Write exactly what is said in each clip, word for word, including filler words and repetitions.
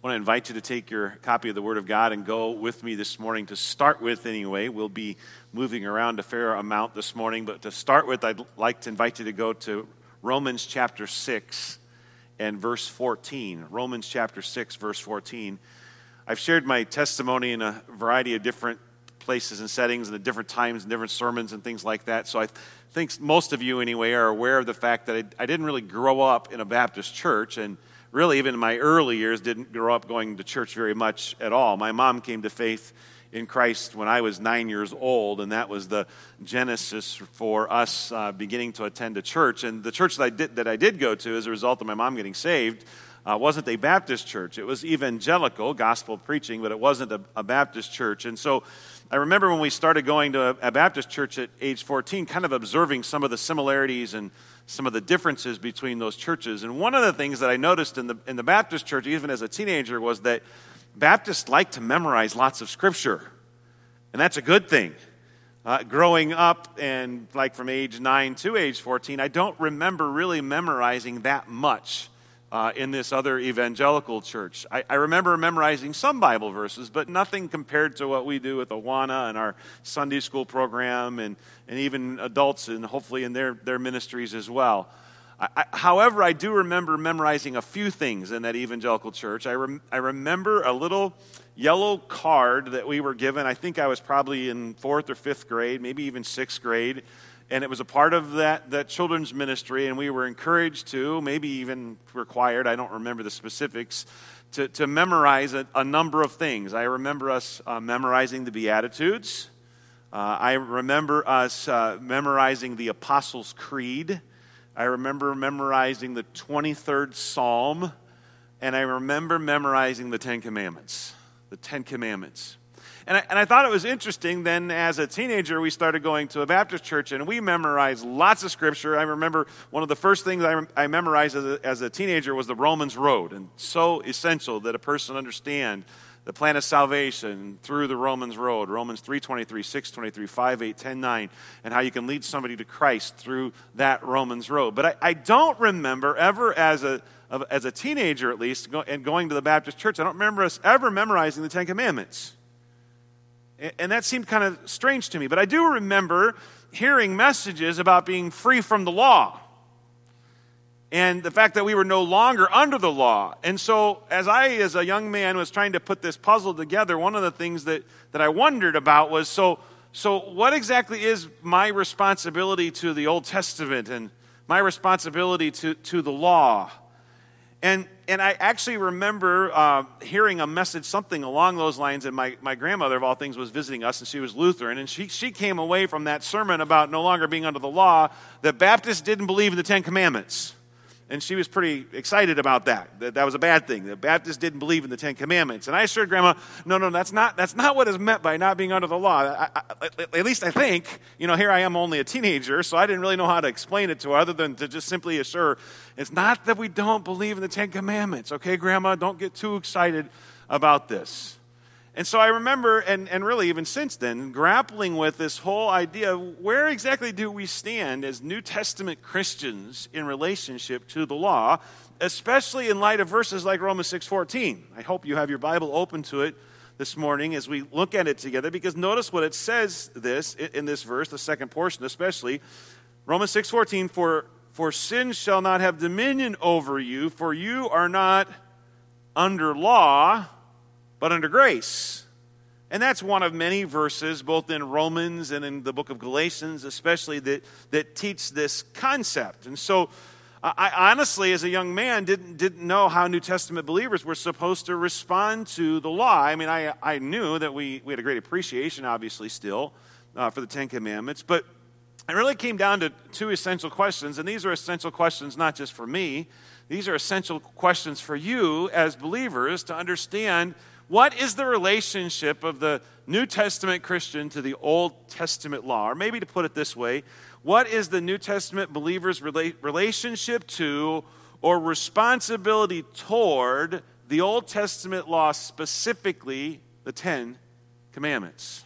I want to invite you to take your copy of the Word of God and go with me this morning. To start with, anyway, we'll be moving around a fair amount this morning, but to start with, I'd like to invite you to go to Romans chapter six and verse fourteen. Romans chapter six, verse fourteen. I've shared my testimony in a variety of different places and settings and at different times and different sermons and things like that, so I think most of you, anyway, are aware of the fact that I, I didn't really grow up in a Baptist church, and really, even in my early years, didn't grow up going to church very much at all. My mom came to faith in Christ when I was nine years old, and that was the genesis for us uh, beginning to attend a church. And the church that I did that I did go to as a result of my mom getting saved uh, wasn't a Baptist church. It was evangelical, gospel preaching, but it wasn't a, a Baptist church. And so I remember when we started going to a, a Baptist church at age fourteen, kind of observing some of the similarities and some of the differences between those churches. And one of the things that I noticed in the in the Baptist church, even as a teenager, was that Baptists like to memorize lots of Scripture. And that's a good thing. Uh, growing up, and like from age nine to age fourteen, I don't remember really memorizing that much uh, in this other evangelical church. I, I remember memorizing some Bible verses, but nothing compared to what we do with Awana and our Sunday school program, and, and even adults, and hopefully in their, their ministries as well. I, I, however, I do remember memorizing a few things in that evangelical church. I, rem, I remember a little yellow card that we were given. I think I was probably in fourth or fifth grade, maybe even sixth grade. And it was a part of that, that children's ministry, and we were encouraged to, maybe even required, I don't remember the specifics, to, to memorize a, a number of things. I remember us uh, memorizing the Beatitudes. Uh, I remember us uh, memorizing the Apostles' Creed. I remember memorizing the twenty-third Psalm. And I remember memorizing the Ten Commandments. The Ten Commandments. And I, and I thought it was interesting. Then as a teenager, we started going to a Baptist church, and we memorized lots of Scripture. I remember one of the first things I, I memorized as a, as a teenager was the Romans Road. And so essential that a person understand the plan of salvation through the Romans Road. Romans three twenty-three, six twenty-three, five, eight, ten, nine, and how you can lead somebody to Christ through that Romans Road. But I, I don't remember ever as a as a teenager, at least, and going to the Baptist church, I don't remember us ever memorizing the Ten Commandments. And that seemed kind of strange to me. But I do remember hearing messages about being free from the law and the fact that we were no longer under the law. And so as I, as a young man, was trying to put this puzzle together, one of the things that, that I wondered about was, so, so what exactly is my responsibility to the Old Testament and my responsibility to, to the law? And and I actually remember uh, hearing a message, something along those lines, and my, my grandmother, of all things, was visiting us, and she was Lutheran, and she, she came away from that sermon about no longer being under the law, that Baptists didn't believe in the Ten Commandments. And she was pretty excited about that, that that was a bad thing, that Baptists didn't believe in the Ten Commandments. And I assured Grandma, no, no, that's not that's not what is meant by not being under the law. I, I, at least I think, you know, here I am only a teenager, so I didn't really know how to explain it to her other than to just simply assure, it's not that we don't believe in the Ten Commandments. Okay, Grandma, don't get too excited about this. And so I remember, and, and really even since then, grappling with this whole idea of where exactly do we stand as New Testament Christians in relationship to the law, especially in light of verses like Romans six fourteen. I hope you have your Bible open to it this morning as we look at it together, because notice what it says this in this verse, the second portion especially. Romans six fourteen, for, for sin shall not have dominion over you, for you are not under law, but under grace. And that's one of many verses, both in Romans and in the book of Galatians especially, that, that teach this concept. And so I honestly, as a young man, didn't, didn't know how New Testament believers were supposed to respond to the law. I mean, I, I knew that we, we had a great appreciation, obviously, still, uh, for the Ten Commandments. But it really came down to two essential questions, and these are essential questions not just for me. These are essential questions for you as believers to understand what is the relationship of the New Testament Christian to the Old Testament law? Or maybe to put it this way, what is the New Testament believer's rela- relationship to or responsibility toward the Old Testament law, specifically the Ten Commandments?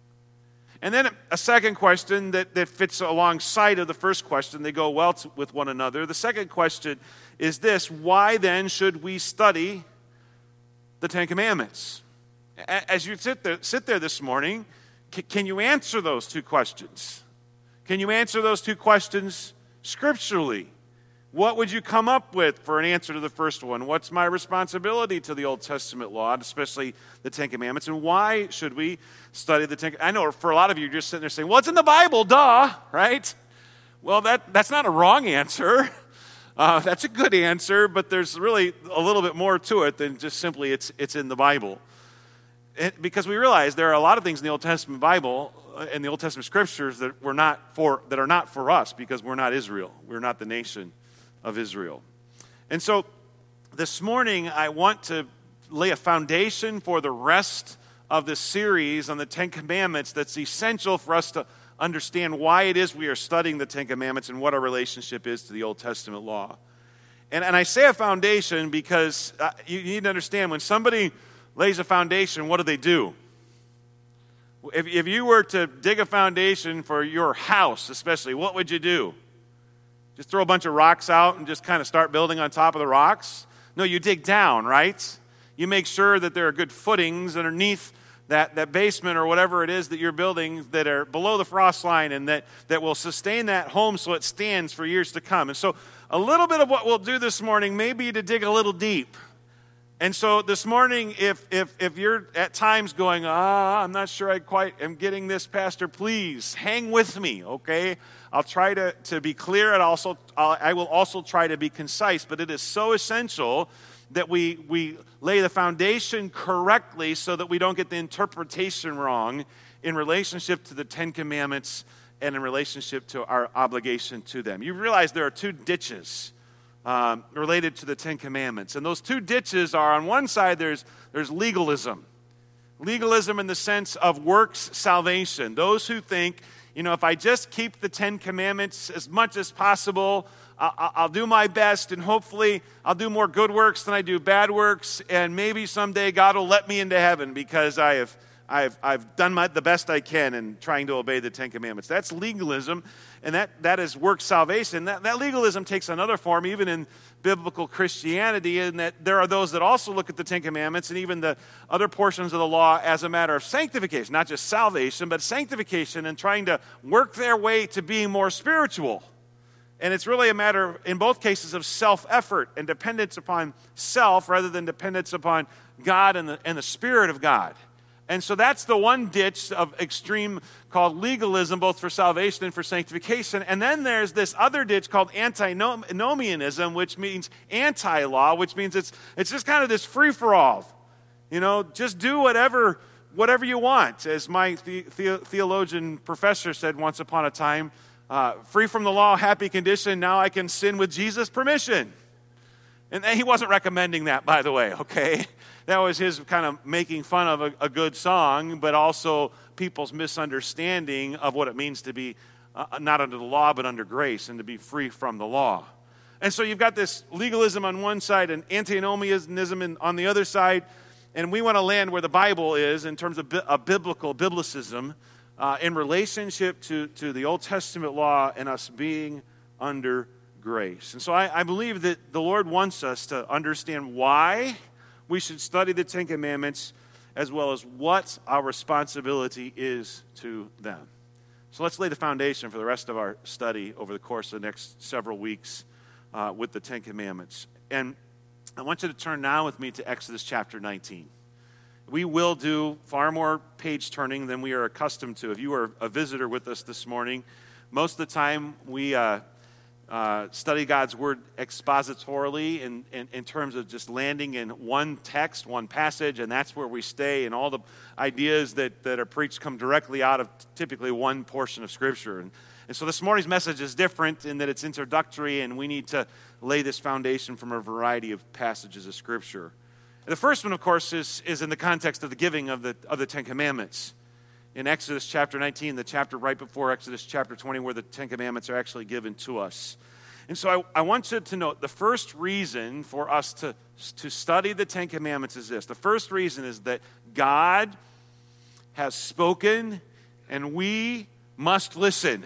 And then a second question that, that fits alongside of the first question. They go well to, with one another. The second question is this: why then should we study the Ten Commandments? As you sit there, sit there this morning, can you answer those two questions? Can you answer those two questions scripturally? What would you come up with for an answer to the first one? What's my responsibility to the Old Testament law, especially the Ten Commandments? And why should we study the Ten Commandments? I know for a lot of you, you're just sitting there saying, well, it's in the Bible, duh, right? Well, that, that's not a wrong answer. Uh, that's a good answer, but there's really a little bit more to it than just simply it's, it's in the Bible. It, because we realize there are a lot of things in the Old Testament Bible, uh, in the Old Testament Scriptures that, we're not for, that are not for us because we're not Israel. We're not the nation of Israel. And so this morning I want to lay a foundation for the rest of this series on the Ten Commandments that's essential for us to understand why it is we are studying the Ten Commandments and what our relationship is to the Old Testament law. And, and I say a foundation because uh, you, you need to understand when somebody lays a foundation, what do they do? If, if you were to dig a foundation for your house especially, what would you do? Just throw a bunch of rocks out and just kind of start building on top of the rocks? No, you dig down, right? You make sure that there are good footings underneath that, that basement or whatever it is that you're building that are below the frost line and that, that will sustain that home so it stands for years to come. And so a little bit of what we'll do this morning may be to dig a little deep. And so this morning, if if if you're at times going, ah, I'm not sure I quite am getting this, Pastor, please hang with me, okay? I'll try to, to be clear, and also I'll, I will also try to be concise, but it is so essential that we we lay the foundation correctly so that we don't get the interpretation wrong in relationship to the Ten Commandments and in relationship to our obligation to them. You realize there are two ditches Um, related to the Ten Commandments. And those two ditches are, on one side, there's, there's legalism. Legalism in the sense of works salvation. Those who think, you know, if I just keep the Ten Commandments as much as possible, I'll, I'll do my best, and hopefully I'll do more good works than I do bad works, and maybe someday God will let me into heaven because I have I've, I've done my, the best I can in trying to obey the Ten Commandments. That's legalism, and that, that is work salvation. That, that legalism takes another form, even in biblical Christianity, in that there are those that also look at the Ten Commandments and even the other portions of the law as a matter of sanctification, not just salvation, but sanctification and trying to work their way to being more spiritual. And it's really a matter, in both cases, of self-effort and dependence upon self rather than dependence upon God and the, and the Spirit of God. And so that's the one ditch of extreme called legalism, both for salvation and for sanctification. And then there's this other ditch called antinomianism, which means anti-law, which means it's it's just kind of this free-for-all. You know, just do whatever whatever you want. As my the, the, theologian professor said once upon a time, uh, free from the law, happy condition, now I can sin with Jesus' permission. And he wasn't recommending that, by the way, okay? That was his kind of making fun of a, a good song, but also people's misunderstanding of what it means to be uh, not under the law, but under grace, and to be free from the law. And so you've got this legalism on one side and antinomianism on the other side, and we want to land where the Bible is in terms of, bi- of biblical biblicism uh, in relationship to, to the Old Testament law and us being under grace. And so I, I believe that the Lord wants us to understand why we should study the Ten Commandments as well as what our responsibility is to them. So let's lay the foundation for the rest of our study over the course of the next several weeks uh, with the Ten Commandments. And I want you to turn now with me to Exodus chapter nineteen. We will do far more page turning than we are accustomed to. If you are a visitor with us this morning, most of the time we uh, Uh, study God's Word expositorily in, in, in terms of just landing in one text, one passage, and that's where we stay, and all the ideas that, that are preached come directly out of typically one portion of Scripture. And, and so this morning's message is different in that it's introductory, and we need to lay this foundation from a variety of passages of Scripture. And the first one, of course, is, is in the context of the giving of the, of the Ten Commandments. In Exodus chapter nineteen, the chapter right before Exodus chapter twenty, where the Ten Commandments are actually given to us. And so I, I want you to note the first reason for us to, to study the Ten Commandments is this. The first reason is that God has spoken and we must listen.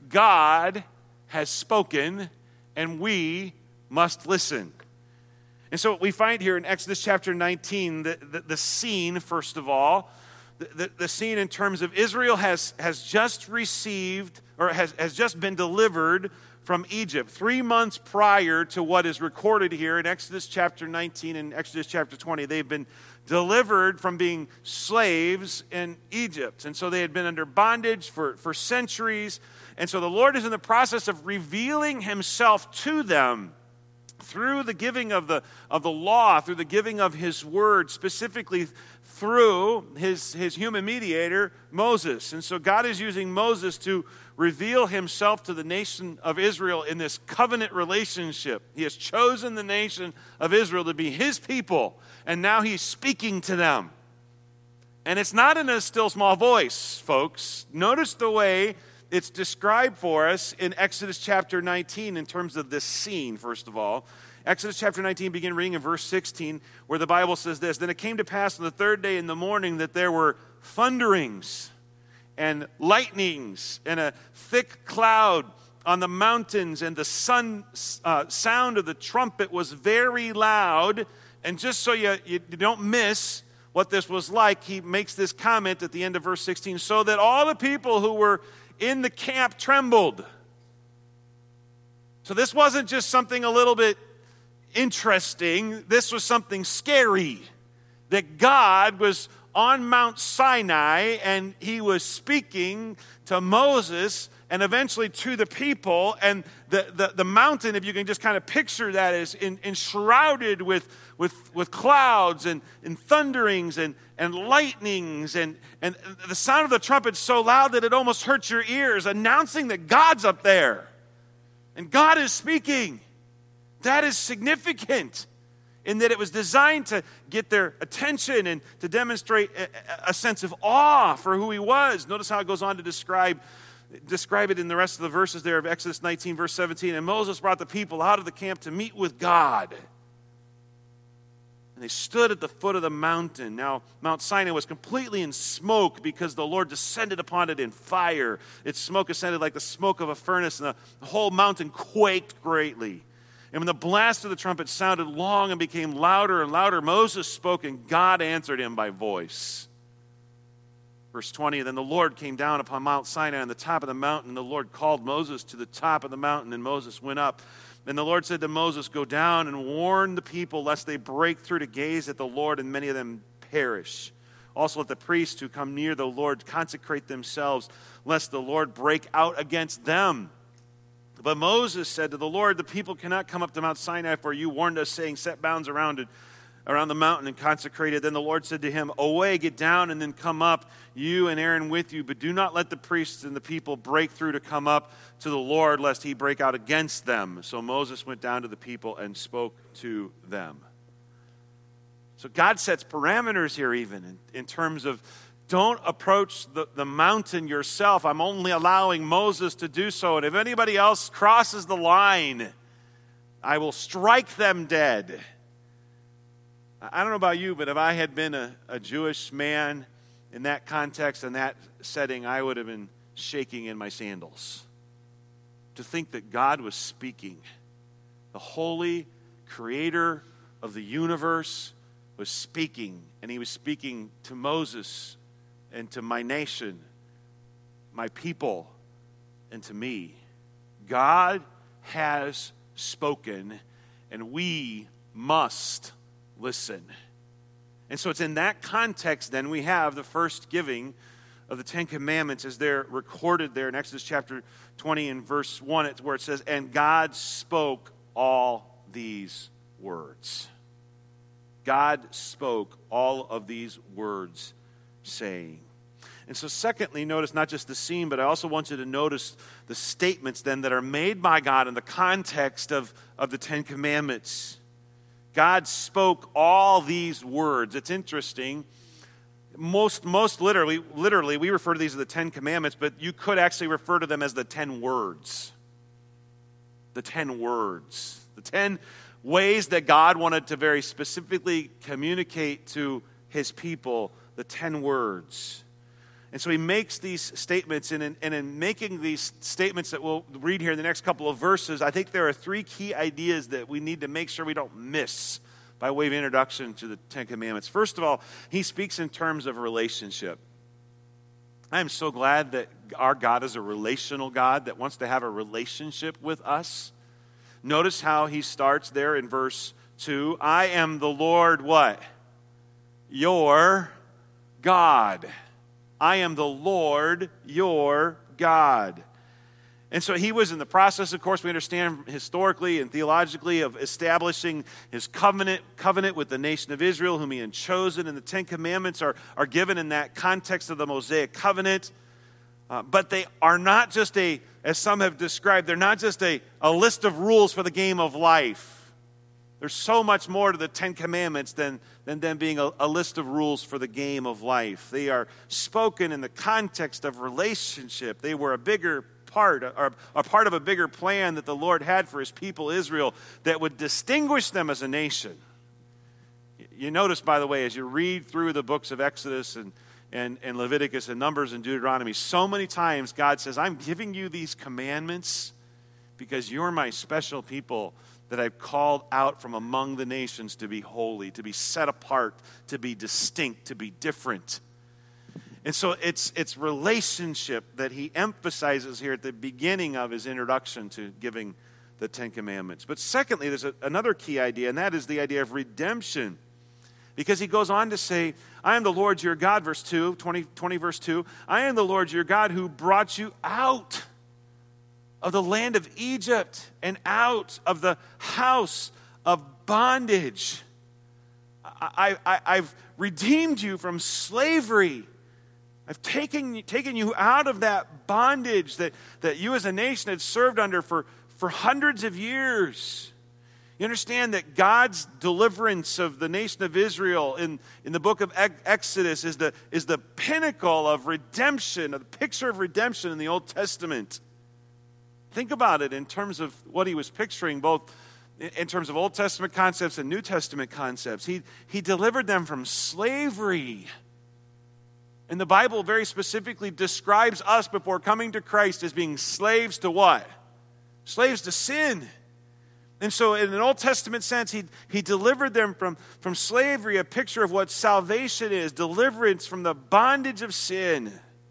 God has spoken and we must listen. And so what we find here in Exodus chapter nineteen, the, the, the scene, first of all, the, the, the scene in terms of Israel has, has just received, or has, has just been delivered from Egypt, three months prior to what is recorded here in Exodus chapter nineteen and Exodus chapter twenty. They've been delivered from being slaves in Egypt. And so they had been under bondage for, for centuries. And so the Lord is in the process of revealing himself to them through the giving of the, of the law, through the giving of his word, specifically through his, his human mediator, Moses. And so God is using Moses to reveal himself to the nation of Israel in this covenant relationship. He has chosen the nation of Israel to be his people, and now he's speaking to them. And it's not in a still small voice, folks. Notice the way it's described for us in Exodus chapter nineteen in terms of this scene, first of all. Exodus chapter nineteen, begin reading in verse sixteen, where the Bible says this: Then it came to pass on the third day in the morning that there were thunderings and lightnings and a thick cloud on the mountains, and the sun, uh, sound of the trumpet was very loud. And just so you, you don't miss what this was like, he makes this comment at the end of verse sixteen, so that all the people who were in the camp trembled. So this wasn't just something a little bit interesting. This was something scary. That God was on Mount Sinai and he was speaking to Moses and eventually to the people. And the, the, the mountain, if you can just kind of picture that, is in, enshrouded with, with, with clouds and, and thunderings and, and lightnings. And, and the sound of the trumpet so loud that it almost hurts your ears, announcing that God's up there. And God is speaking. That is significant in that it was designed to get their attention and to demonstrate a, a sense of awe for who he was. Notice how it goes on to describe describe it in the rest of the verses there of Exodus nineteen, verse seventeen. And Moses brought the people out of the camp to meet with God. And they stood at the foot of the mountain. Now, Mount Sinai was completely in smoke because the Lord descended upon it in fire. Its smoke ascended like the smoke of a furnace, and the whole mountain quaked greatly. And when the blast of the trumpet sounded long and became louder and louder, Moses spoke, and God answered him by voice. Verse twenty, then the Lord came down upon Mount Sinai on the top of the mountain, and the Lord called Moses to the top of the mountain, and Moses went up. And the Lord said to Moses, go down and warn the people, lest they break through to gaze at the Lord, and many of them perish. Also let the priests who come near the Lord consecrate themselves, lest the Lord break out against them. But Moses said to the Lord, the people cannot come up to Mount Sinai, for you warned us, saying, set bounds around it, around the mountain and consecrate it. Then the Lord said to him, away, get down, and then come up, you and Aaron with you. But do not let the priests and the people break through to come up to the Lord, lest he break out against them. So Moses went down to the people and spoke to them. So God sets parameters here even in, in terms of don't approach the, the mountain yourself. I'm only allowing Moses to do so. And if anybody else crosses the line, I will strike them dead. I don't know about you, but if I had been a, a Jewish man in that context and that setting, I would have been shaking in my sandals. To think that God was speaking. The holy creator of the universe was speaking, and he was speaking to Moses and to my nation, my people, and to me. God has spoken, and we must listen. And so it's in that context then we have the first giving of the Ten Commandments as they're recorded there in Exodus chapter twenty and verse one, it's where it says, and God spoke all these words. God spoke all of these words, saying. And so secondly, notice not just the scene, but I also want you to notice the statements then that are made by God in the context of, of the Ten Commandments. God spoke all these words. It's interesting. Most, most literally, literally, we refer to these as the Ten Commandments, but you could actually refer to them as the ten words. The ten words. The ten ways that God wanted to very specifically communicate to his people, the ten words. And so he makes these statements, and in, and in making these statements that we'll read here in the next couple of verses, I think there are three key ideas that we need to make sure we don't miss by way of introduction to the Ten Commandments. First of all, he speaks in terms of relationship. I am so glad that our God is a relational God that wants to have a relationship with us. Notice how he starts there in verse two. I am the Lord, what? Your God. I am the Lord, your God. And so he was in the process, of course, we understand historically and theologically, of establishing his covenant covenant with the nation of Israel, whom he had chosen. And the Ten Commandments are, are given in that context of the Mosaic covenant. Uh, but they are not just a, as some have described, they're not just a, a list of rules for the game of life. There's so much more to the Ten Commandments than, than them being a, a list of rules for the game of life. They are spoken in the context of relationship. They were a bigger part, or a part of a bigger plan that the Lord had for his people Israel that would distinguish them as a nation. You notice, by the way, as you read through the books of Exodus and, and, and Leviticus and Numbers and Deuteronomy, so many times God says, I'm giving you these commandments because you're my special people that I've called out from among the nations to be holy, to be set apart, to be distinct, to be different. And so it's it's relationship that he emphasizes here at the beginning of his introduction to giving the Ten Commandments. But secondly, there's a, another key idea, and that is the idea of redemption. Because he goes on to say, I am the Lord your God, verse two, twenty, twenty verse two, I am the Lord your God who brought you out of the land of Egypt and out of the house of bondage. I, I, I've redeemed you from slavery. I've taken, taken you out of that bondage that, that you as a nation had served under for, for hundreds of years. You understand that God's deliverance of the nation of Israel in, in the book of Exodus is the, is the pinnacle of redemption, of the picture of redemption in the Old Testament. Think about it in terms of what he was picturing, both in terms of Old Testament concepts and New Testament concepts. He, he delivered them from slavery. And the Bible very specifically describes us before coming to Christ as being slaves to what? Slaves to sin. And so in an Old Testament sense, he, he delivered them from, from slavery, a picture of what salvation is, deliverance from the bondage of sin.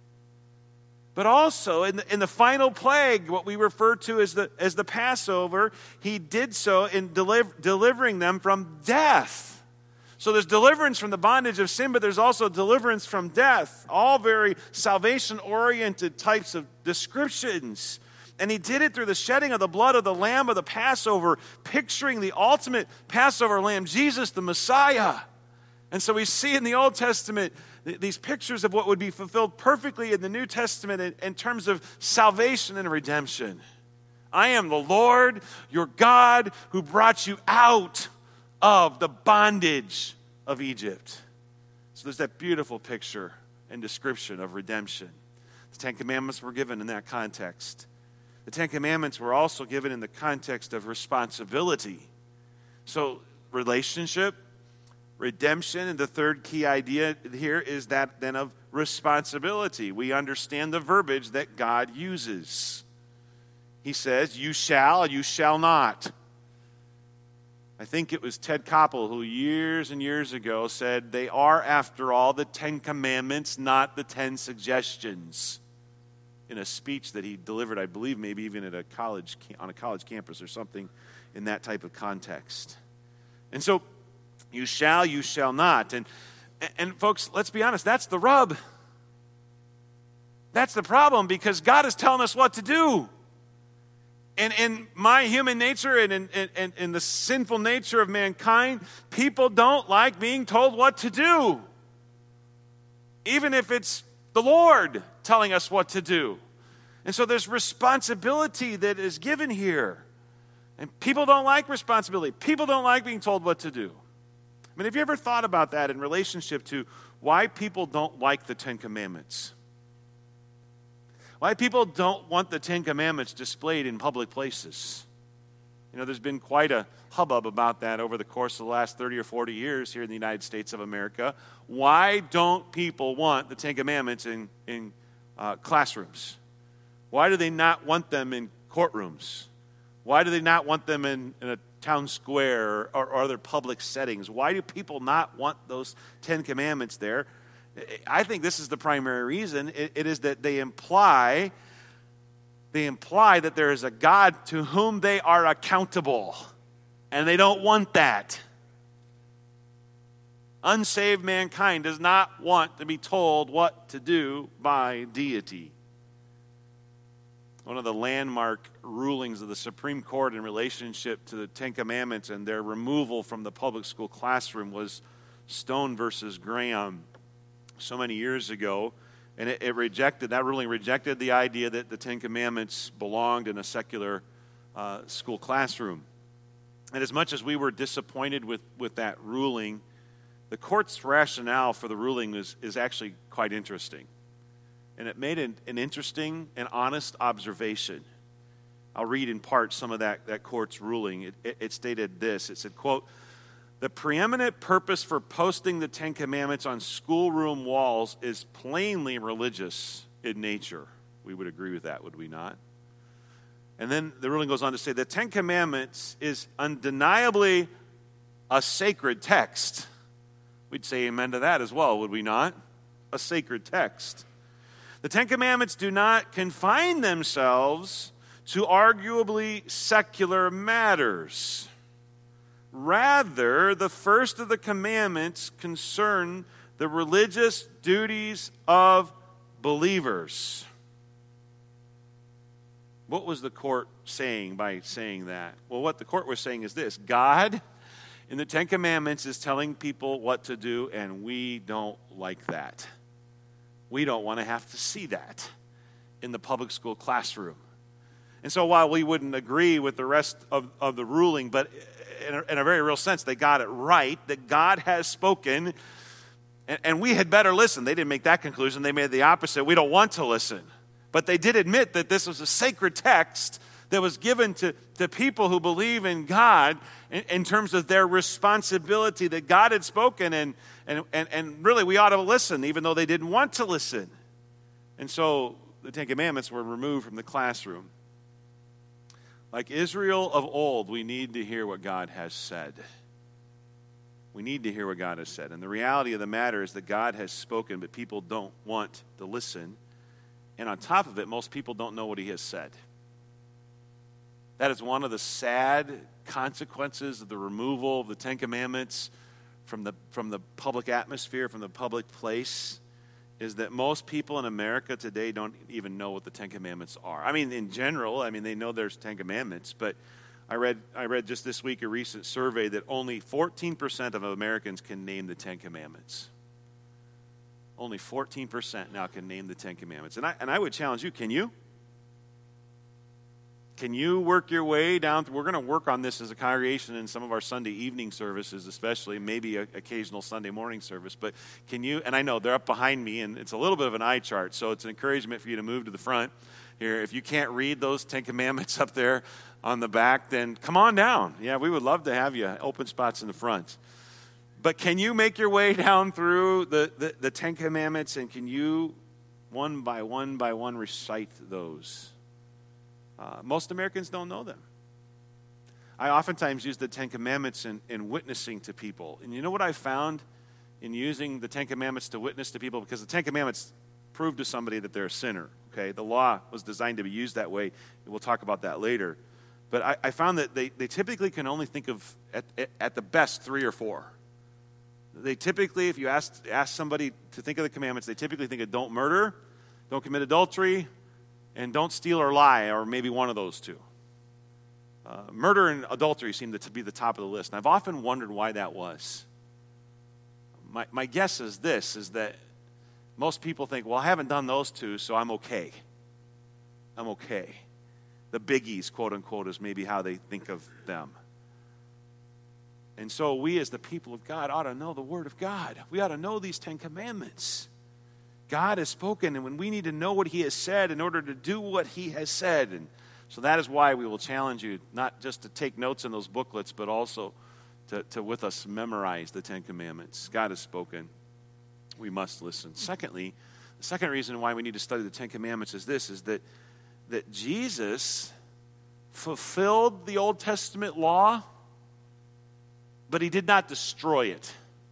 But also in the, in the final plague, what we refer to as the, as the Passover, he did so in deliver, delivering them from death. So there's deliverance from the bondage of sin, but there's also deliverance from death. All very salvation-oriented types of descriptions. And he did it through the shedding of the blood of the Lamb of the Passover, picturing the ultimate Passover Lamb, Jesus the Messiah. And so we see in the Old Testament these pictures of what would be fulfilled perfectly in the New Testament in, in terms of salvation and redemption. I am the Lord, your God, who brought you out of the bondage of Egypt. So there's that beautiful picture and description of redemption. The Ten Commandments were given in that context. The Ten Commandments were also given in the context of responsibility. So relationship, redemption, and the third key idea here is that then of responsibility. We understand the verbiage that God uses. He says, you shall, you shall not. I think it was Ted Koppel who years and years ago said, they are, after all, the Ten Commandments, not the Ten Suggestions, in a speech that he delivered, I believe, maybe even at a college, on a college campus or something in that type of context. And so, you shall, you shall not. And, and folks, let's be honest, that's the rub. That's the problem, because God is telling us what to do. And in my human nature and in, in, in the sinful nature of mankind, people don't like being told what to do. Even if it's the Lord telling us what to do. And so there's responsibility that is given here. And people don't like responsibility. People don't like being told what to do. I mean, have you ever thought about that in relationship to why people don't like the Ten Commandments? Why people don't want the Ten Commandments displayed in public places? You know, there's been quite a hubbub about that over the course of the last thirty or forty years here in the United States of America. Why don't people want the Ten Commandments in, in uh, classrooms? Why do they not want them in courtrooms? Why do they not want them in, in a town square or, or other public settings? Why do people not want those Ten Commandments there? I think this is the primary reason. It, it is that they imply, they imply that there is a God to whom they are accountable, and they don't want that. Unsaved mankind does not want to be told what to do by deity. One of the landmark rulings of the Supreme Court in relationship to the Ten Commandments and their removal from the public school classroom was Stone versus Graham so many years ago. And it, it rejected, that ruling rejected the idea that the Ten Commandments belonged in a secular uh, school classroom. And as much as we were disappointed with, with that ruling, the court's rationale for the ruling is, is actually quite interesting. And it made an, an interesting and honest observation. I'll read in part some of that, that court's ruling. It, it, it stated this. It said, quote, "The preeminent purpose for posting the Ten Commandments on schoolroom walls is plainly religious in nature." We would agree with that, would we not? And then the ruling goes on to say, "The Ten Commandments is undeniably a sacred text." We'd say amen to that as well, would we not? A sacred text. "The Ten Commandments do not confine themselves to arguably secular matters. Rather, the first of the commandments concern the religious duties of believers." What was the court saying by saying that? Well, what the court was saying is this: God in the Ten Commandments is telling people what to do, and we don't like that. We don't want to have to see that in the public school classroom. And so while we wouldn't agree with the rest of, of the ruling, but in a, in a very real sense, they got it right, that God has spoken, and, and we had better listen. They didn't make that conclusion. They made the opposite. We don't want to listen. But they did admit that this was a sacred text that was given to, to people who believe in God in, in terms of their responsibility that God had spoken, and, and, and, and really we ought to listen, even though they didn't want to listen. And so the Ten Commandments were removed from the classroom. Like Israel of old, we need to hear what God has said. We need to hear what God has said. And the reality of the matter is that God has spoken, but people don't want to listen. And on top of it, most people don't know what he has said. That is one of the sad consequences of the removal of the Ten Commandments from the, from the public atmosphere, from the public place, is that most people in America today don't even know what the Ten Commandments are. I mean, in general, I mean, they know there's Ten Commandments, but I read I read just this week a recent survey that only fourteen percent of Americans can name the Ten Commandments. Only fourteen percent now can name the Ten Commandments. And I, and I would challenge you, can you? Can you work your way down? We're going to work on this as a congregation in some of our Sunday evening services, especially, maybe an occasional Sunday morning service. But can you, and I know they're up behind me, and it's a little bit of an eye chart, so it's an encouragement for you to move to the front here. If you can't read those Ten Commandments up there on the back, then come on down. Yeah, we would love to have you. Open spots in the front. But can you make your way down through the, the, the Ten Commandments, and can you, one by one by one, recite those? Uh, most Americans don't know them. I oftentimes use the Ten Commandments in, in witnessing to people. And you know what I found in using the Ten Commandments to witness to people? Because the Ten Commandments prove to somebody that they're a sinner. Okay, the law was designed to be used that way. We'll talk about that later. But I, I found that they, they typically can only think of, at, at the best, three or four. They typically, if you ask, ask somebody to think of the commandments, they typically think of don't murder, don't commit adultery, and don't steal or lie, or maybe one of those two. Uh, murder and adultery seem to be the top of the list. And I've often wondered why that was. My, my guess is this, is that most people think, well, I haven't done those two, so I'm okay. I'm okay. The biggies, quote unquote, is maybe how they think of them. And so we as the people of God ought to know the Word of God. We ought to know these Ten Commandments. God has spoken, and when we need to know what he has said in order to do what he has said. And so that is why we will challenge you not just to take notes in those booklets, but also to, to with us memorize the Ten Commandments. God has spoken. We must listen. Secondly, the second reason why we need to study the Ten Commandments is this, is that, that Jesus fulfilled the Old Testament law but he did not destroy it.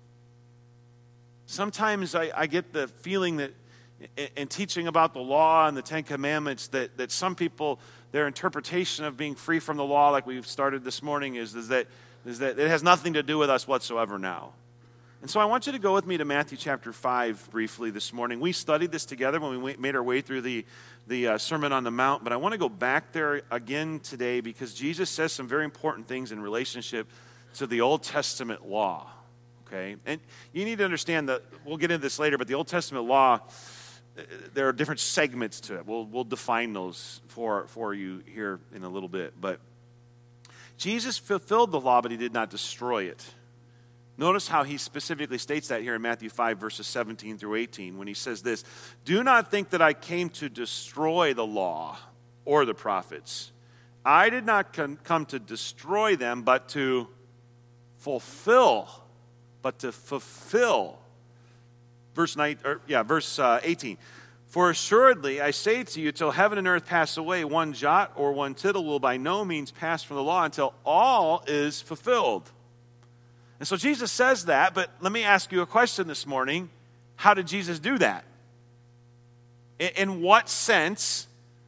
Sometimes I, I get the feeling that in, in teaching about the law and the Ten Commandments that, that some people, their interpretation of being free from the law, like we've started this morning, is, is, that, is that it has nothing to do with us whatsoever now. And so I want you to go with me to Matthew chapter five briefly this morning. We studied this together when we made our way through the, the uh, Sermon on the Mount, but I want to go back there again today because Jesus says some very important things in relationship to the Old Testament law, okay? And you need to understand that, we'll get into this later, but the Old Testament law, there are different segments to it. We'll, we'll define those for, for you here in a little bit. But Jesus fulfilled the law, but he did not destroy it. Notice how he specifically states that here in Matthew five, verses seventeen through eighteen, when he says this, "Do not think that I came to destroy the law or the prophets. I did not come to destroy them, but to fulfill." But to fulfill. Verse nine, or, yeah, verse uh, eighteen. "For assuredly I say to you, till heaven and earth pass away, one jot or one tittle will by no means pass from the law until all is fulfilled." And so Jesus says that, but let me ask you a question this morning. How did Jesus do that? In, in what sense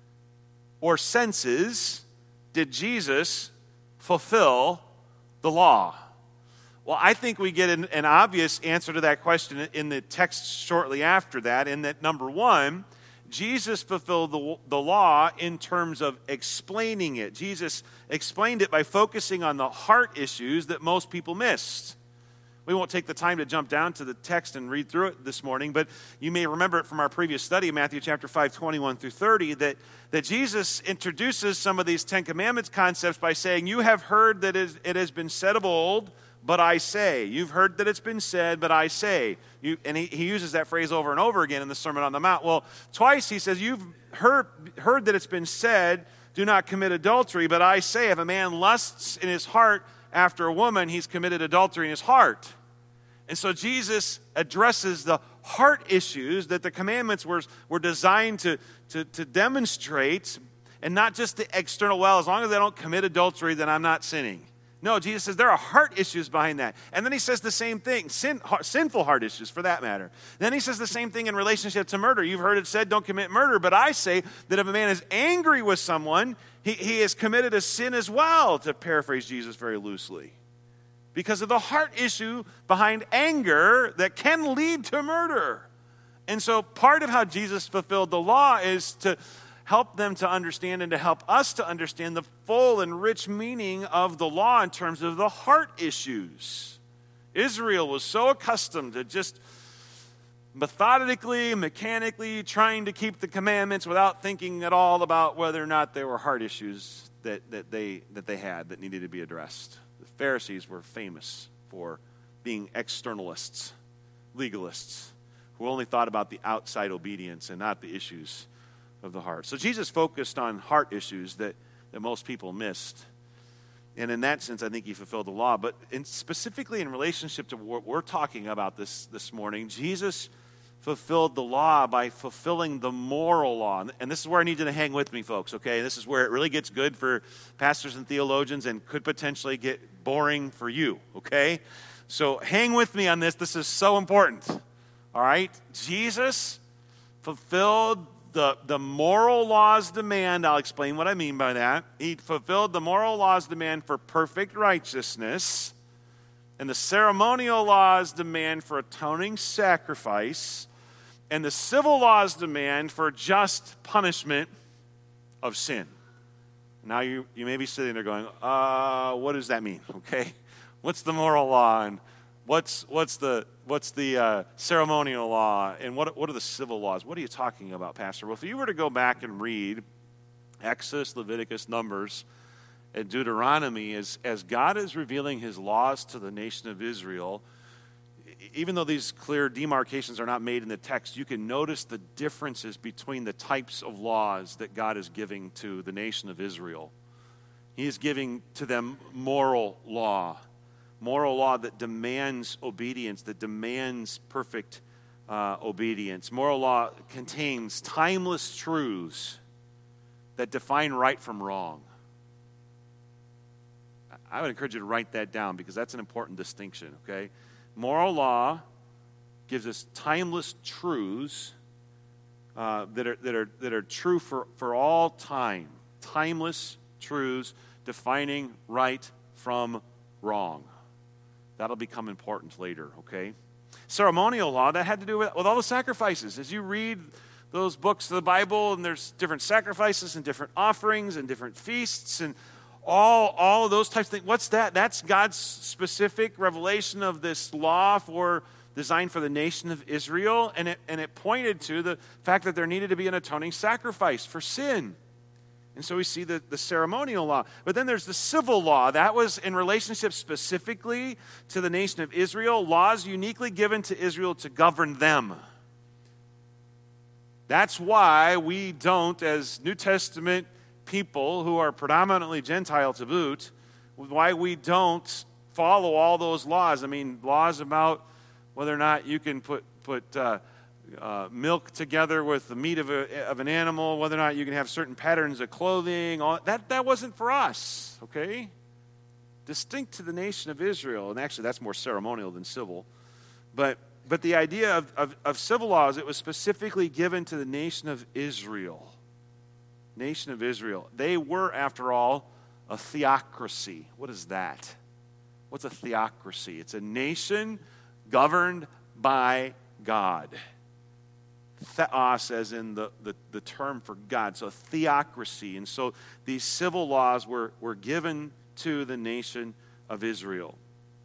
or senses did Jesus fulfill the law? Well, I think we get an, an obvious answer to that question in the text shortly after that, in that, number one, Jesus fulfilled the, the law in terms of explaining it. Jesus explained it by focusing on the heart issues that most people missed. We won't take the time to jump down to the text and read through it this morning, but you may remember it from our previous study, Matthew chapter five, twenty-one through thirty, that, that Jesus introduces some of these Ten Commandments concepts by saying, "You have heard that it has been said of old, but I say." You've heard that it's been said, but I say. You, and he, he uses that phrase over and over again in the Sermon on the Mount. Well, twice he says, "You've heard, heard that it's been said, do not commit adultery, but I say, if a man lusts in his heart after a woman, he's committed adultery in his heart." And so Jesus addresses the heart issues that the commandments were, were designed to, to, to demonstrate, and not just the external, well, as long as I don't commit adultery, then I'm not sinning. No, Jesus says there are heart issues behind that. And then he says the same thing, sin, sinful heart issues for that matter. Then he says the same thing in relationship to murder. You've heard it said, don't commit murder. But I say that if a man is angry with someone, he, he has committed a sin as well, to paraphrase Jesus very loosely. Because of the heart issue behind anger that can lead to murder. And so part of how Jesus fulfilled the law is to help them to understand and to help us to understand the full and rich meaning of the law in terms of the heart issues. Israel was so accustomed to just methodically, mechanically trying to keep the commandments without thinking at all about whether or not there were heart issues that, that, they, that they had that needed to be addressed. The Pharisees were famous for being externalists, legalists, who only thought about the outside obedience and not the issues of the heart. So Jesus focused on heart issues that, that most people missed. And in that sense, I think he fulfilled the law. But in, specifically in relationship to what we're talking about this, this morning, Jesus fulfilled the law by fulfilling the moral law. And this is where I need you to hang with me, folks, okay? This is where it really gets good for pastors and theologians and could potentially get boring for you, okay? So hang with me on this. This is so important, all right? Jesus fulfilled The, the moral law's demand. I'll explain what I mean by that. He fulfilled the moral law's demand for perfect righteousness and the ceremonial law's demand for atoning sacrifice and the civil law's demand for just punishment of sin. Now you, you may be sitting there going, uh, what does that mean? Okay, what's the moral law and What's what's the what's the uh, ceremonial law and what what are the civil laws? What are you talking about, Pastor? Well, if you were to go back and read Exodus, Leviticus, Numbers, and Deuteronomy, as as God is revealing His laws to the nation of Israel, even though these clear demarcations are not made in the text, you can notice the differences between the types of laws that God is giving to the nation of Israel. He is giving to them moral law. Moral law that demands obedience, that demands perfect uh, obedience. Moral law contains timeless truths that define right from wrong. I would encourage you to write that down because that's an important distinction, okay? Moral law gives us timeless truths uh, that are that are that are true for, for all time. Timeless truths defining right from wrong. That'll become important later, okay? Ceremonial law, that had to do with, with all the sacrifices. As you read those books of the Bible, and there's different sacrifices and different offerings and different feasts and all, all of those types of things. What's that? That's God's specific revelation of this law for designed for the nation of Israel, and it, and it pointed to the fact that there needed to be an atoning sacrifice for sin. And so we see the, the ceremonial law. But then there's the civil law. That was in relationship specifically to the nation of Israel, laws uniquely given to Israel to govern them. That's why we don't, as New Testament people who are predominantly Gentile to boot, why we don't follow all those laws. I mean, laws about whether or not you can put put uh, uh, milk together with the meat of, a, of an animal, whether or not you can have certain patterns of clothing, all, that, that wasn't for us, okay? Distinct to the nation of Israel, and actually that's more ceremonial than civil, but but the idea of, of, of civil laws, it was specifically given to the nation of Israel. Nation of Israel. They were, after all, a theocracy. What is that? What's a theocracy? It's a nation governed by God. Theos as in the, the, the term for God. So theocracy. And so these civil laws were, were given to the nation of Israel.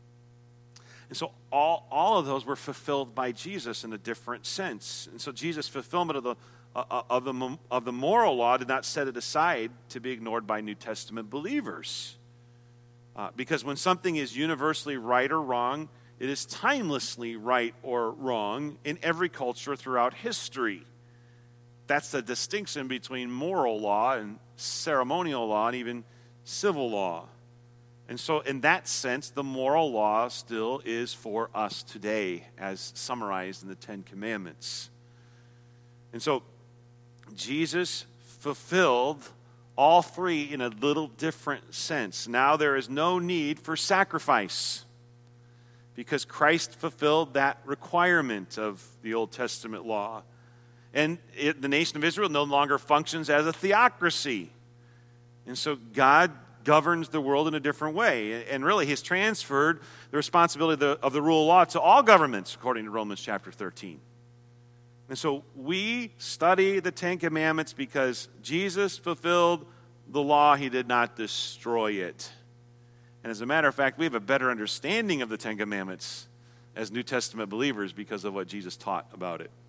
And so all, all of those were fulfilled by Jesus in a different sense. And so Jesus' fulfillment of the, uh, of the, of the moral law did not set it aside to be ignored by New Testament believers. Uh, because when something is universally right or wrong, it is timelessly right or wrong in every culture throughout history. That's the distinction between moral law and ceremonial law and even civil law. And so in that sense, the moral law still is for us today, as summarized in the Ten Commandments. And so Jesus fulfilled all three in a little different sense. Now there is no need for sacrifice, because Christ fulfilled that requirement of the Old Testament law. And it, the nation of Israel no longer functions as a theocracy. And so God governs the world in a different way. And really, he's transferred the responsibility of the, of the rule of law to all governments, according to Romans chapter thirteen. And so we study the Ten Commandments because Jesus fulfilled the law. He did not destroy it. And as a matter of fact, we have a better understanding of the Ten Commandments as New Testament believers because of what Jesus taught about it.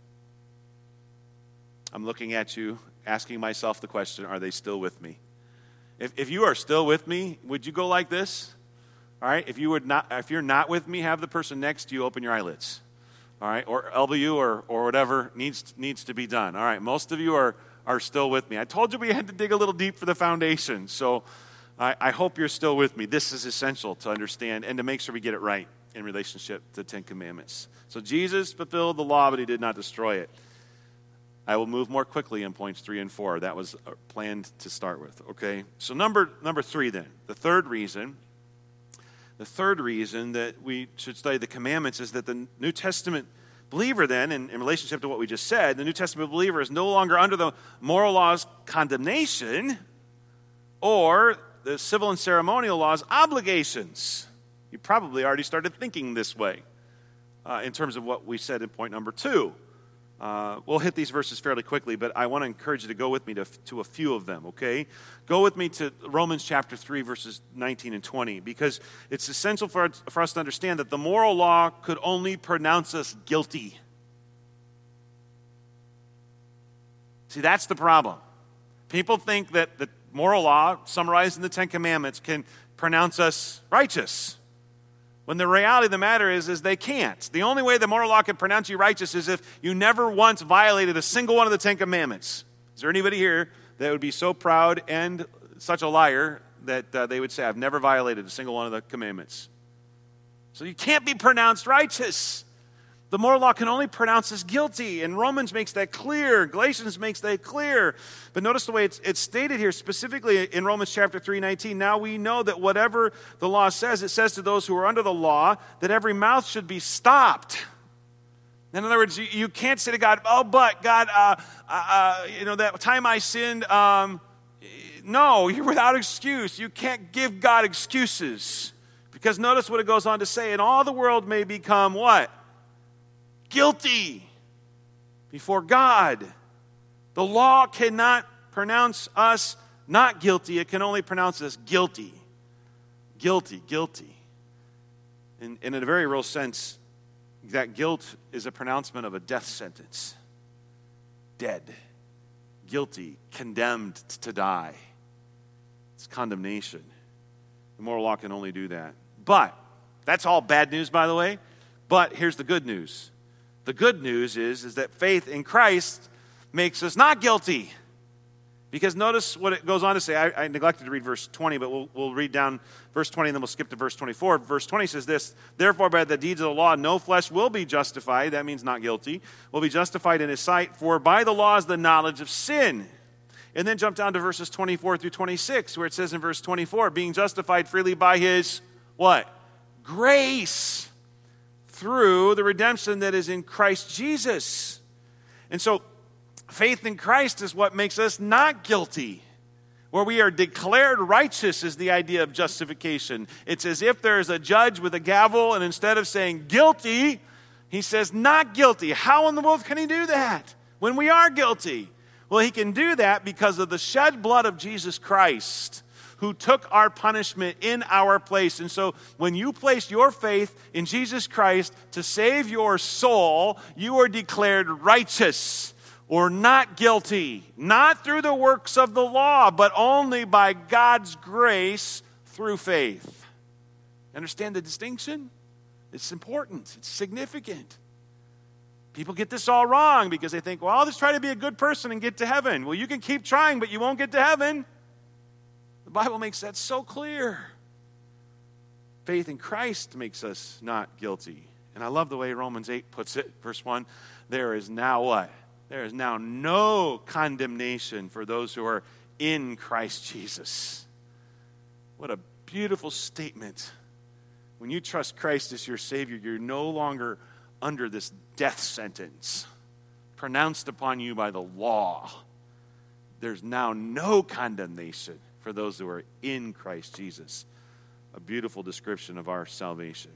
I'm looking at you, asking myself the question, are they still with me? If, if you are still with me, would you go like this? All right, if you would not, if you're not with me, have the person next to you open your eyelids. All right, or elbow you, or or whatever needs needs to be done. All right, most of you are are still with me. I told you we had to dig a little deep for the foundation, so I, I hope you're still with me. This is essential to understand and to make sure we get it right in relationship to the Ten Commandments. So Jesus fulfilled the law, but he did not destroy it. I will move more quickly in points three and four. That was planned to start with, okay? So number number three then, the third reason, the third reason that we should study the commandments is that the New Testament believer then, in, in relationship to what we just said, the New Testament believer is no longer under the moral law's condemnation or the civil and ceremonial law's obligations. You probably already started thinking this way uh, in terms of what we said in point number two. Uh, we'll hit these verses fairly quickly, but I want to encourage you to go with me to, to a few of them, okay? Go with me to Romans chapter three, verses nineteen and twenty, because it's essential for, for us to understand that the moral law could only pronounce us guilty. See, that's the problem. People think that the moral law, summarized in the Ten Commandments, can pronounce us righteous. When the reality of the matter is, is they can't. The only way the moral law can pronounce you righteous is if you never once violated a single one of the Ten Commandments. Is there anybody here that would be so proud and such a liar that uh, they would say, I've never violated a single one of the commandments? So you can't be pronounced righteous. The moral law can only pronounce us guilty, and Romans makes that clear. Galatians makes that clear. But notice the way it's, it's stated here, specifically in Romans chapter three nineteen. Now we know that whatever the law says, it says to those who are under the law that every mouth should be stopped. In other words, you, you can't say to God, oh, but God, uh, uh, you know, that time I sinned, um, no, you're without excuse. You can't give God excuses. Because notice what it goes on to say, and all the world may become what? Guilty before God. The law cannot pronounce us not guilty. It can only pronounce us guilty. Guilty, guilty. And, and in a very real sense, that guilt is a pronouncement of a death sentence. Dead. Guilty. Condemned to die. It's condemnation. The moral law can only do that. But, that's all bad news, by the way. But here's the good news. The good news is, is that faith in Christ makes us not guilty. Because notice what it goes on to say. I, I neglected to read verse twenty, but we'll, we'll read down verse twenty and then we'll skip to verse twenty-four. Verse twenty says this, therefore by the deeds of the law no flesh will be justified, that means not guilty, will be justified in his sight, for by the law is the knowledge of sin. And then jump down to verses twenty-four through twenty-six, where it says in verse twenty-four, being justified freely by his, what? Grace. Through the redemption that is in Christ Jesus. And so, faith in Christ is what makes us not guilty. Where we are declared righteous is the idea of justification. It's as if there is a judge with a gavel, and instead of saying guilty, he says not guilty. How in the world can he do that when we are guilty? Well, he can do that because of the shed blood of Jesus Christ, who took our punishment in our place. And so when you place your faith in Jesus Christ to save your soul, you are declared righteous or not guilty, not through the works of the law, but only by God's grace through faith. Understand the distinction? It's important. It's significant. People get this all wrong because they think, well, I'll just try to be a good person and get to heaven. Well, you can keep trying, but you won't get to heaven. The Bible makes that so clear. Faith in Christ makes us not guilty. And I love the way Romans eight puts it, verse one. There is now what? There is now no condemnation for those who are in Christ Jesus. What a beautiful statement. When you trust Christ as your Savior, you're no longer under this death sentence pronounced upon you by the law. There's now no condemnation for those who are in Christ Jesus. A beautiful description of our salvation.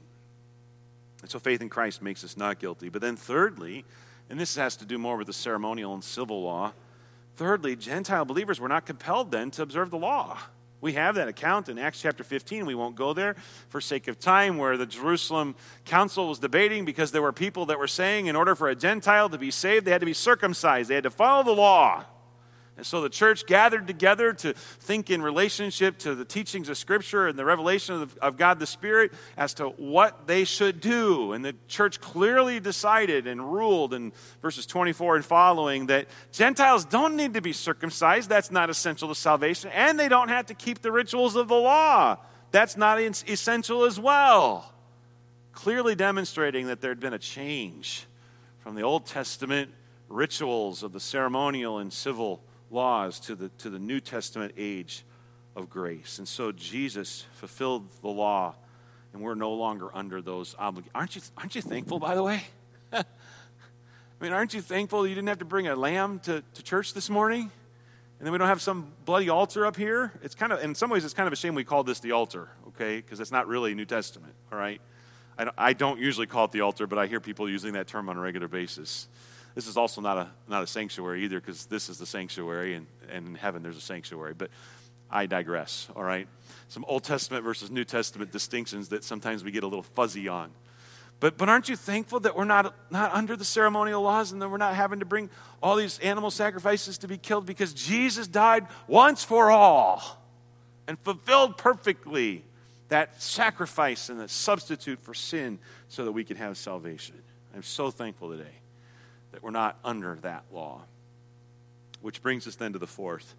And so faith in Christ makes us not guilty. But then thirdly, and this has to do more with the ceremonial and civil law, thirdly, Gentile believers were not compelled then to observe the law. We have that account in Acts chapter fifteen. We won't go there for sake of time, where the Jerusalem council was debating because there were people that were saying in order for a Gentile to be saved, they had to be circumcised. They had to follow the law. And so the church gathered together to think in relationship to the teachings of Scripture and the revelation of, of God the Spirit as to what they should do. And the church clearly decided and ruled in verses twenty-four and following that Gentiles don't need to be circumcised. That's not essential to salvation. And they don't have to keep the rituals of the law. That's not essential as well. Clearly demonstrating that there had been a change from the Old Testament rituals of the ceremonial and civil laws to the to the New Testament age of grace. And so Jesus fulfilled the law, and we're no longer under those obligations. Aren't you aren't you thankful, by the way? I mean, aren't you thankful you didn't have to bring a lamb to, to church this morning? And then we don't have some bloody altar up here? It's kind of, in some ways, it's kind of a shame we call this the altar, okay? Because it's not really New Testament, all right? I don't, I don't usually call it the altar, but I hear people using that term on a regular basis. This is also not a not a sanctuary either, because this is the sanctuary, and, and in heaven there's a sanctuary. But I digress, all right? Some Old Testament versus New Testament distinctions that sometimes we get a little fuzzy on. But but aren't you thankful that we're not, not under the ceremonial laws, and that we're not having to bring all these animal sacrifices to be killed, because Jesus died once for all and fulfilled perfectly that sacrifice and that substitute for sin so that we can have salvation. I'm so thankful today that we're not under that law. Which brings us then to the fourth.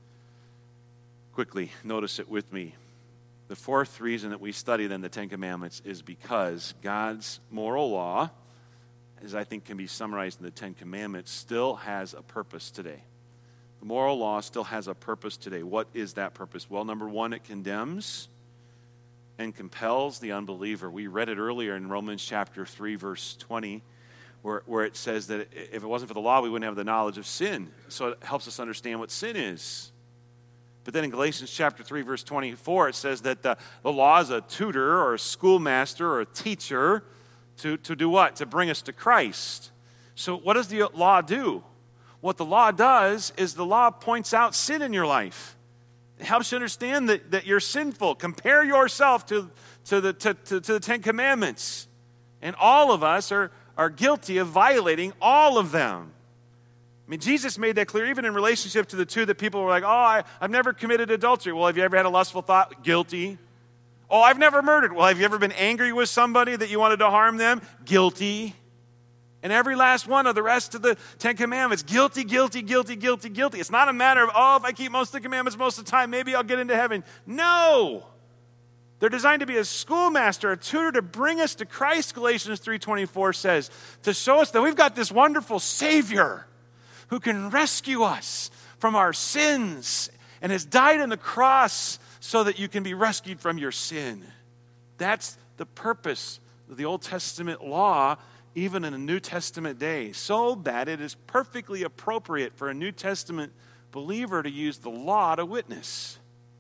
Quickly, notice it with me. The fourth reason that we study then the Ten Commandments is because God's moral law as I think can be summarized in the Ten Commandments, still has a purpose today. The moral law still has a purpose today. What is that purpose? Well, number one, it condemns and compels the unbeliever. We read it earlier in Romans chapter three, verse twenty, where, where it says that if it wasn't for the law, we wouldn't have the knowledge of sin. So it helps us understand what sin is. But then in Galatians chapter three, verse twenty-four, it says that the, the law is a tutor or a schoolmaster or a teacher to, to do what? To bring us to Christ. So what does the law do? What the law does is the law points out sin in your life. It helps you understand that, that you're sinful. Compare yourself to, to, the, to, to, to the Ten Commandments. And all of us are, are guilty of violating all of them. I mean, Jesus made that clear, even in relationship to the two that people were like, oh, I, I've never committed adultery. Well, have you ever had a lustful thought? Guilty. Oh, I've never murdered. Well, have you ever been angry with somebody that you wanted to harm them? Guilty. And every last one of the rest of the Ten Commandments, guilty, guilty, guilty, guilty, guilty. It's not a matter of, oh, if I keep most of the commandments most of the time, maybe I'll get into heaven. No. They're designed to be a schoolmaster, a tutor to bring us to Christ, Galatians three twenty-four says, to show us that we've got this wonderful Savior who can rescue us from our sins and has died on the cross so that you can be rescued from your sin. That's the purpose of the Old Testament law, even in a New Testament day, so that it is perfectly appropriate for a New Testament believer to use the law to witness.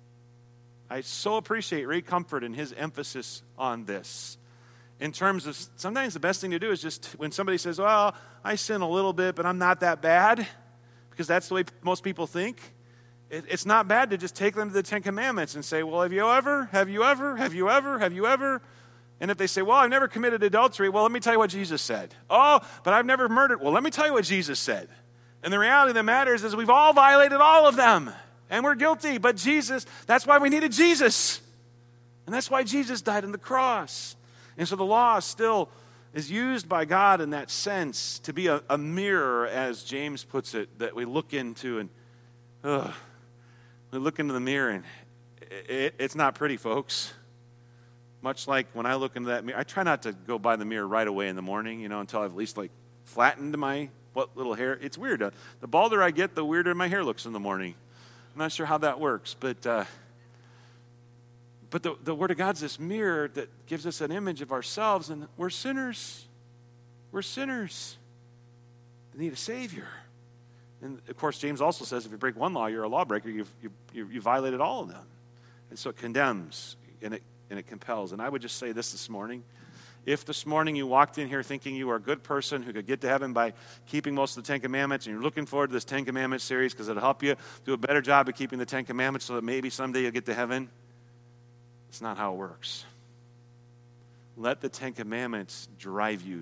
I so appreciate Ray Comfort and his emphasis on this. In terms of, sometimes the best thing to do is just, when somebody says, well, I sin a little bit, but I'm not that bad, because that's the way most people think. It, it's not bad to just take them to the Ten Commandments and say, well, have you ever, have you ever, have you ever, have you ever? And if they say, well, I've never committed adultery, well, let me tell you what Jesus said. Oh, but I've never murdered. Well, let me tell you what Jesus said. And the reality of the matter is, is we've all violated all of them, and we're guilty. But Jesus, that's why we needed Jesus. And that's why Jesus died on the cross. And so the law still is used by God in that sense to be a, a mirror, as James puts it, that we look into and ugh, we look into the mirror and it, it, it's not pretty, folks. Much like when I look into that mirror, I try not to go by the mirror right away in the morning, you know, until I've at least like flattened my what little hair. It's weird. Uh, the balder I get, the weirder my hair looks in the morning. I'm not sure how that works, but uh, but the, the Word of God's this mirror that gives us an image of ourselves, and we're sinners. We're sinners. We need a Savior. And, of course, James also says if you break one law, you're a lawbreaker. You've, you, you violated all of them. And so it condemns, and it, and it compels. And I would just say this this morning. If this morning you walked in here thinking you are a good person who could get to heaven by keeping most of the Ten Commandments, and you're looking forward to this Ten Commandments series because it'll help you do a better job of keeping the Ten Commandments so that maybe someday you'll get to heaven, it's not how it works. Let the Ten Commandments drive you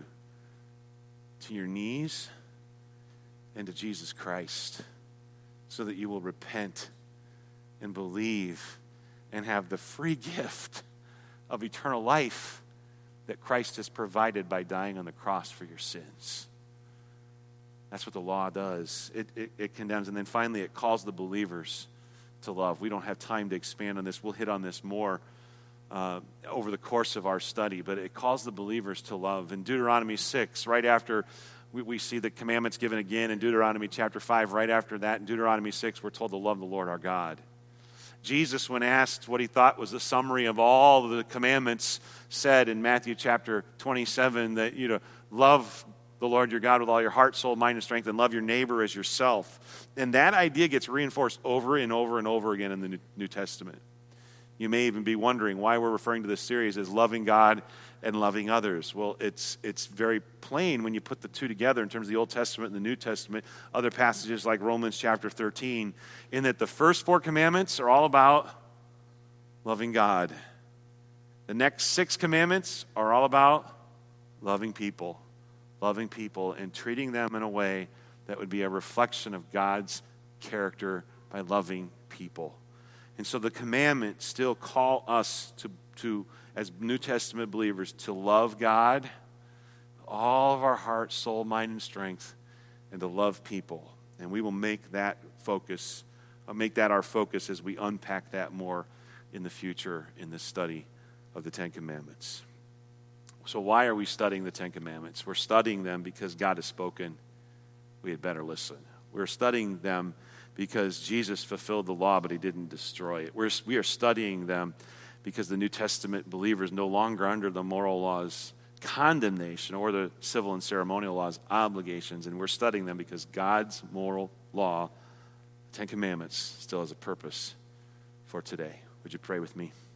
to your knees and to Jesus Christ so that you will repent and believe and have the free gift of eternal life that Christ has provided by dying on the cross for your sins. That's what the law does. It, it, it condemns, and then finally it calls the believers to love. We don't have time to expand on this. We'll hit on this more uh, over the course of our study, but it calls the believers to love. In Deuteronomy six, right after we, we see the commandments given again in Deuteronomy chapter five, right after that in Deuteronomy six, we're told to love the Lord our God. Jesus, when asked what he thought was the summary of all the commandments, said in Matthew chapter twenty-seven that, you know, love the Lord your God with all your heart, soul, mind, and strength, and love your neighbor as yourself. And that idea gets reinforced over and over and over again in the New Testament. You may even be wondering why we're referring to this series as loving God and loving others. Well, it's it's very plain when you put the two together in terms of the Old Testament and the New Testament, other passages like Romans chapter thirteen, in that the first four commandments are all about loving God. The next six commandments are all about loving people, loving people and treating them in a way that would be a reflection of God's character by loving people. And so the commandments still call us to, to, as New Testament believers, to love God, all of our heart, soul, mind, and strength, and to love people. And we will make that focus, uh, make that our focus as we unpack that more in the future in this study of the Ten Commandments. So why are we studying the Ten Commandments? We're studying them because God has spoken. We had better listen. We're studying them because Jesus fulfilled the law, but he didn't destroy it. We're, we are studying them because the New Testament believers no longer under the moral laws condemnation or the civil and ceremonial laws obligations, and we're studying them because God's moral law, the Ten Commandments, still has a purpose for today. Would you pray with me?